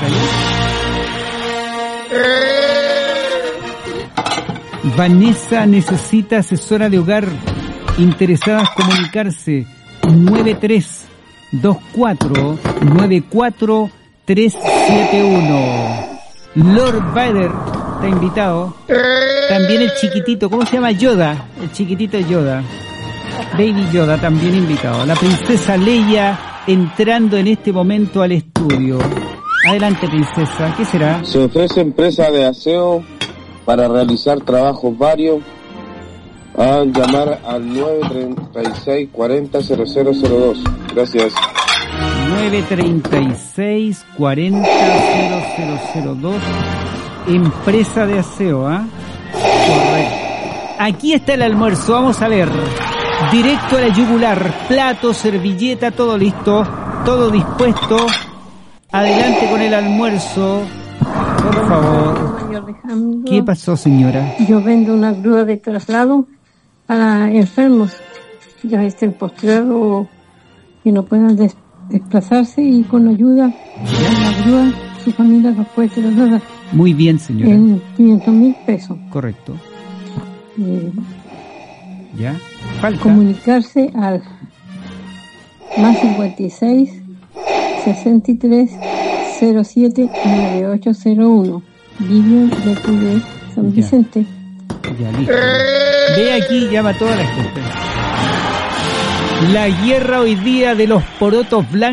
Vanessa necesita asesora de hogar. Interesadas comunicarse. nueve tres dos cuatro nueve cuatro tres siete uno. Lord Vader está invitado. También el chiquitito, ¿cómo se llama? Yoda, el chiquitito Yoda. Baby Yoda también invitado. La princesa Leia entrando en este momento al estudio. Adelante, princesa, ¿qué será? Se ofrece empresa de aseo para realizar trabajos varios. A llamar al nueve tres seis, cuarenta, cero cero cero dos. Gracias. nueve tres seis, cuarenta, cero cero cero dos. Empresa de aseo, ¿ah? ¿eh? Correcto. Aquí está el almuerzo, vamos a ver. Directo a la yugular, plato, servilleta, todo listo, todo dispuesto. Adelante con el almuerzo, por favor. ¿Qué pasó, señora? Yo vendo una grúa de traslado para enfermos, ya estén postrados y no puedan des- desplazarse, y con ayuda de la grúa su familia los puede trasladar. Muy bien, señora. En quinientos mil pesos. Correcto. Eh, ¿Ya? Falta. Comunicarse al más cincuenta y seis, sesenta y tres, cero siete, noventa y ocho cero uno. Vivian de Cude, San Ya. Vicente. Ya, listo. Ve aquí, llama a toda la gente. La guerra hoy día de los porotos blancos.